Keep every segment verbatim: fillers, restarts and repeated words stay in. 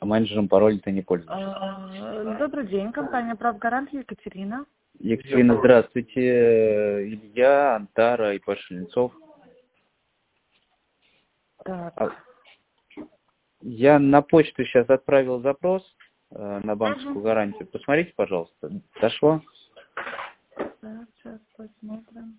А менеджером пароля ты не пользуешься. А, Добрый день, компания «Правгарант», Екатерина. Екатерина, здравствуйте. Илья, Антара и Паша Ленцов. Так. А, Я на почту сейчас отправил запрос э, на банковскую Угу. гарантию. Посмотрите, пожалуйста. Дошло? Так, сейчас посмотрим.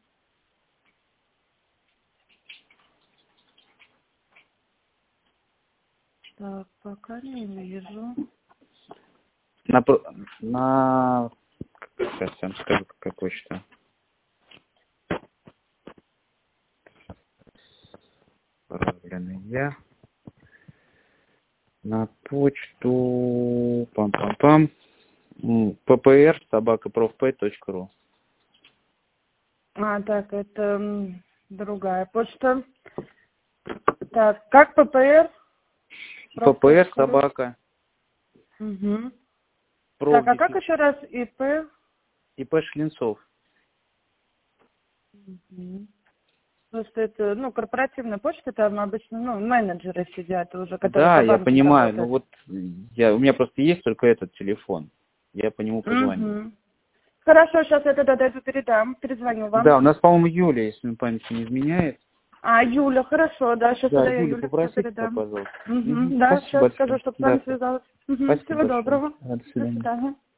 Так, пока не вижу. На, п- на... Сейчас я вам скажу, какая почта. Отправленная на почту пам-пам-пам ппр собака профпэй точка ру. А, так, это м, другая почта. Так, как ППР? ппр собака Угу. проф Так, а как еще раз ИП? ИП Шлинцов. Угу. Просто это, ну, корпоративная почта, там обычно, ну, менеджеры сидят уже, которые Да, по я банку понимаю, но работают. вот я, у меня просто есть только этот телефон. Я по нему позвоню. Угу. Хорошо, сейчас я тогда это передам, перезвоню вам. Да, у нас, по-моему, Юля, если мне память не изменяет. А, Юля, хорошо, да, сейчас Да, тогда я Юля, Юле все попросите, да, передам. пожалуйста. Угу. Мгм. Да, Спасибо сейчас скажу, большое. чтобы с Да, вами связалась. Угу. спасибо Всего большое. доброго. Да, до До свидания. свидания.